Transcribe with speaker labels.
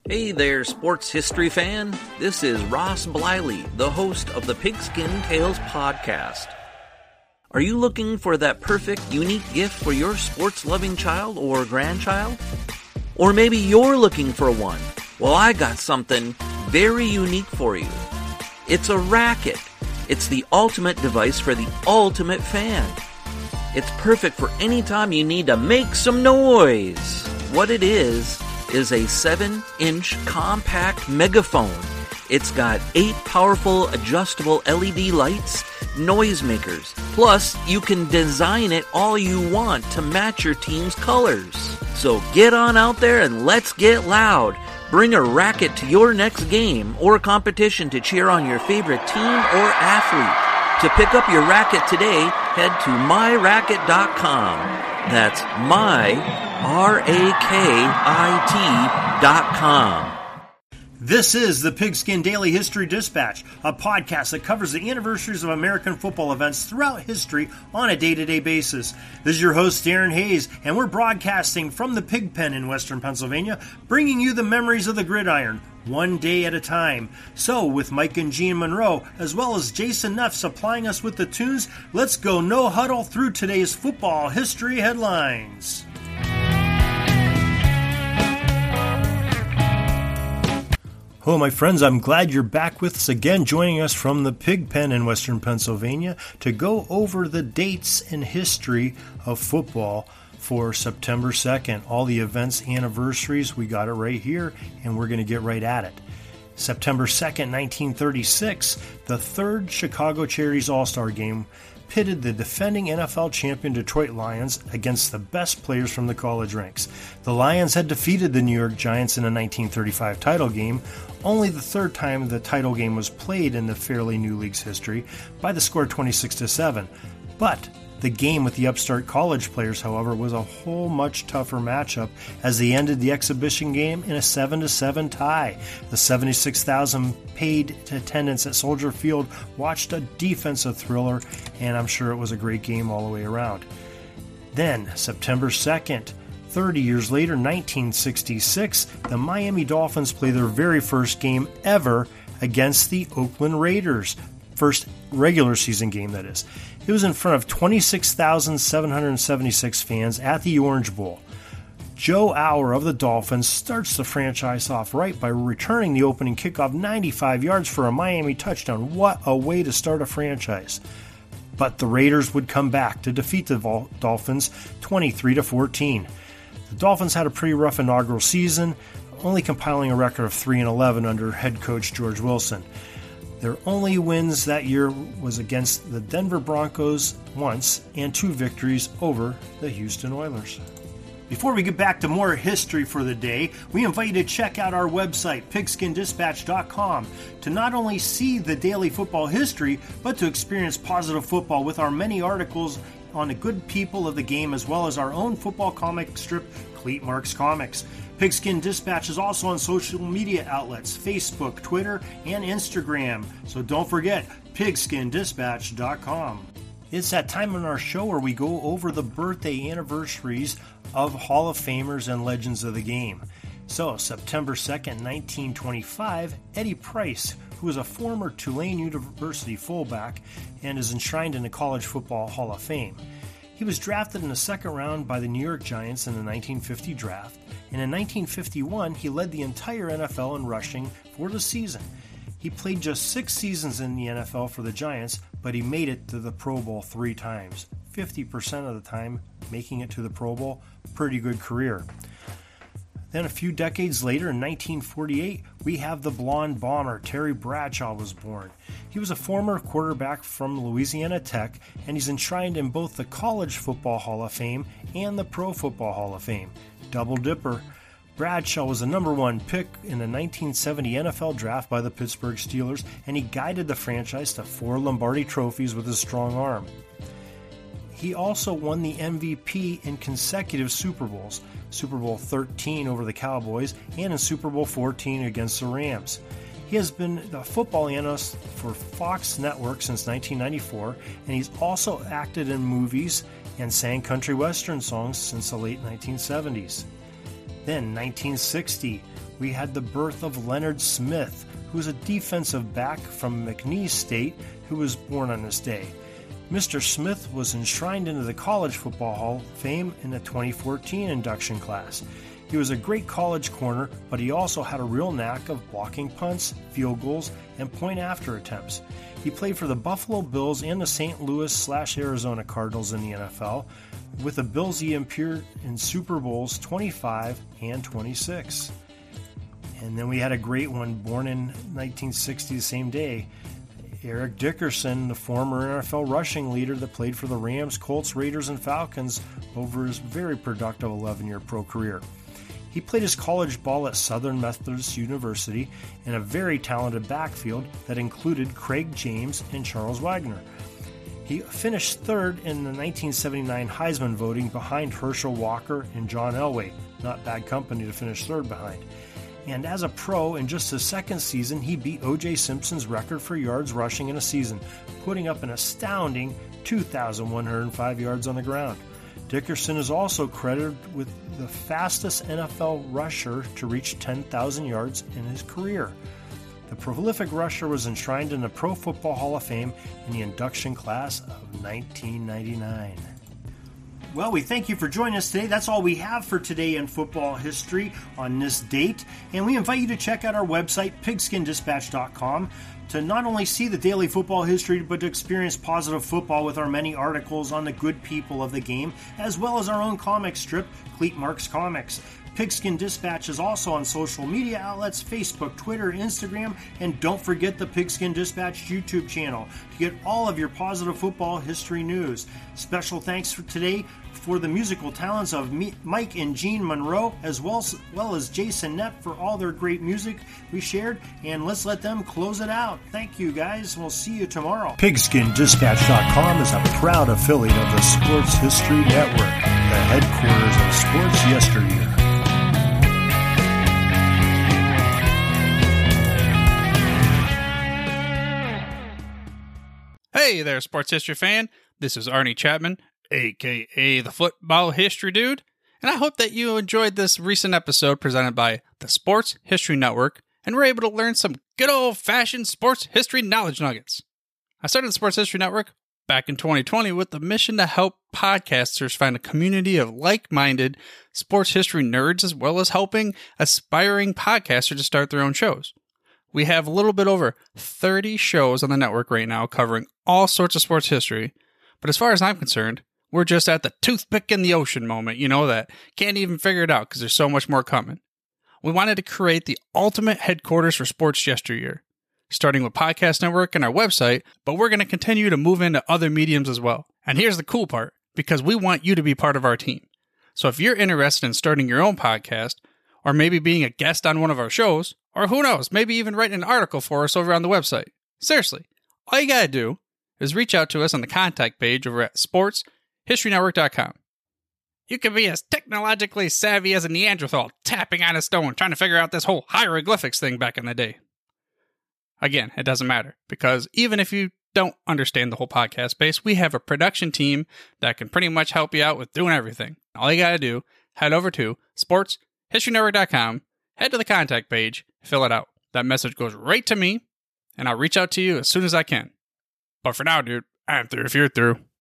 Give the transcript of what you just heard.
Speaker 1: Hey there, sports history fan. This is Ross Bliley, the host of the Pigskin Tales podcast. Are you looking for that perfect, unique gift for your sports-loving child or grandchild? Or maybe you're looking for one. Well, I got something very unique for you. It's a racket. It's the ultimate device for the ultimate fan. It's perfect for any time you need to make some noise. What it is a 7-inch compact megaphone. It's got 8 powerful adjustable LED lights, noisemakers. Plus, you can design it all you want to match your team's colors. So get on out there and let's get loud. Bring a racket to your next game or competition to cheer on your favorite team or athlete. To pick up your racket today, head to myracket.com. That's myrakit.com.
Speaker 2: This is the Pigskin Daily History Dispatch, a podcast that covers the anniversaries of American football events throughout history on a day-to-day basis. This is your host, Darren Hayes, and we're broadcasting from the Pig Pen in Western Pennsylvania, bringing you the memories of the gridiron, one day at a time. So, with Mike and Gene Monroe, as well as Jason Neff supplying us with the tunes, let's go no huddle through today's football history headlines. Hello, my friends. I'm glad you're back with us again, joining us from the Pig Pen in Western Pennsylvania to go over the dates and history of football for September 2nd. All the events, anniversaries, we got it right here, and we're going to get right at it. September 2nd, 1936, the third Chicago Charities All-Star Game pitted the defending NFL champion Detroit Lions against the best players from the college ranks. The Lions had defeated the New York Giants in a 1935 title game, only the third time the title game was played in the fairly new league's history, by the score 26-7. But the game with the upstart college players, however, was a whole much tougher matchup as they ended the exhibition game in a 7-7 tie. The 76,000 paid attendance at Soldier Field watched a defensive thriller, and I'm sure it was a great game all the way around. Then, September 2nd, 30 years later, 1966, the Miami Dolphins play their very first game ever against the Oakland Raiders. First regular season game, that is. It was in front of 26,776 fans at the Orange Bowl. Joe Auer of the Dolphins starts the franchise off right by returning the opening kickoff 95 yards for a Miami touchdown. What a way to start a franchise. But the Raiders would come back to defeat the Dolphins 23-14. The Dolphins had a pretty rough inaugural season, only compiling a record of 3-11 under head coach George Wilson. Their only wins that year was against the Denver Broncos once and 2 victories over the Houston Oilers. Before we get back to more history for the day, we invite you to check out our website, pigskinddispatch.com, to not only see the daily football history, but to experience positive football with our many articles on the good people of the game, as well as our own football comic strip, Cleat Marks Comics. Pigskin Dispatch is also on social media outlets, Facebook, Twitter, and Instagram. So don't forget, pigskinddispatch.com. It's that time in our show where we go over the birthday anniversaries of Hall of Famers and legends of the game. So, September 2nd, 1925, Eddie Price, who is a former Tulane University fullback and is enshrined in the College Football Hall of Fame. He was drafted in the second round by the New York Giants in the 1950 draft, and in 1951 he led the entire NFL in rushing for the season. He played just 6 seasons in the NFL for the Giants, but he made it to the Pro Bowl 3 times. 50% of the time making it to the Pro Bowl. Pretty good career. Then a few decades later, in 1948, we have the blonde bomber, Terry Bradshaw, was born. He was a former quarterback from Louisiana Tech, and he's enshrined in both the College Football Hall of Fame and the Pro Football Hall of Fame. Double dipper. Bradshaw was the number 1 pick in the 1970 NFL Draft by the Pittsburgh Steelers, and he guided the franchise to 4 Lombardi trophies with his strong arm. He also won the MVP in consecutive Super Bowls, Super Bowl 13 over the Cowboys and in Super Bowl 14 against the Rams. He has been a football analyst for Fox Network since 1994, and he's also acted in movies and sang country western songs since the late 1970s. Then 1960, we had the birth of Leonard Smith, who was a defensive back from McNeese State who was born on this day. Mr. Smith was enshrined into the College Football Hall of Fame in the 2014 induction class. He was a great college corner, but he also had a real knack of blocking punts, field goals, and point-after attempts. He played for the Buffalo Bills and the St. Louis/Arizona Cardinals in the NFL. With the Bills, he appeared in Super Bowls 25 and 26. And then we had a great one, born in 1960, the same day. Eric Dickerson, the former NFL rushing leader that played for the Rams, Colts, Raiders, and Falcons over his very productive 11-year pro career. He played his college ball at Southern Methodist University in a very talented backfield that included Craig James and Charles Wagner. He finished third in the 1979 Heisman voting behind Herschel Walker and John Elway. Not bad company to finish third behind. And as a pro, in just his second season, he beat O.J. Simpson's record for yards rushing in a season, putting up an astounding 2,105 yards on the ground. Dickerson is also credited with the fastest NFL rusher to reach 10,000 yards in his career. The prolific rusher was enshrined in the Pro Football Hall of Fame in the induction class of 1999. Well, we thank you for joining us today. That's all we have for today in football history on this date. And we invite you to check out our website, pigskindispatch.com, to not only see the daily football history, but to experience positive football with our many articles on the good people of the game, as well as our own comic strip, Cleat Marks Comics. Pigskin Dispatch is also on social media outlets, Facebook, Twitter, Instagram, and don't forget the Pigskin Dispatch YouTube channel to get all of your positive football history news. Special thanks for today for the musical talents of Mike and Gene Monroe, as well as Jason Knapp for all their great music we shared, and let's let them close it out. Thank you, guys. We'll see you tomorrow. PigskinDispatch.com is a proud affiliate of the Sports History Network, the headquarters of sports yesteryear.
Speaker 3: Hey there, sports history fan. This is Arnie Chapman, a.k.a. the Football History Dude, and I hope that you enjoyed this recent episode presented by the Sports History Network and were able to learn some good old-fashioned sports history knowledge nuggets. I started the Sports History Network back in 2020 with the mission to help podcasters find a community of like-minded sports history nerds, as well as helping aspiring podcasters to start their own shows. We have a little bit over 30 shows on the network right now covering all sorts of sports history, but as far as I'm concerned, we're just at the toothpick in the ocean moment, that can't even figure it out because there's so much more coming. We wanted to create the ultimate headquarters for sports yesteryear, starting with Podcast Network and our website, but we're going to continue to move into other mediums as well. And here's the cool part, because we want you to be part of our team. So if you're interested in starting your own podcast, or maybe being a guest on one of our shows, or who knows, maybe even writing an article for us over on the website. Seriously, all you gotta do is reach out to us on the contact page over at sportshistorynetwork.com. You can be as technologically savvy as a Neanderthal tapping on a stone trying to figure out this whole hieroglyphics thing back in the day. Again, it doesn't matter, because even if you don't understand the whole podcast space, we have a production team that can pretty much help you out with doing everything. All you gotta do, head over to sportshistorynetwork.com, head to the contact page, fill it out. That message goes right to me, and I'll reach out to you as soon as I can. But for now, dude, I'm through if you're through.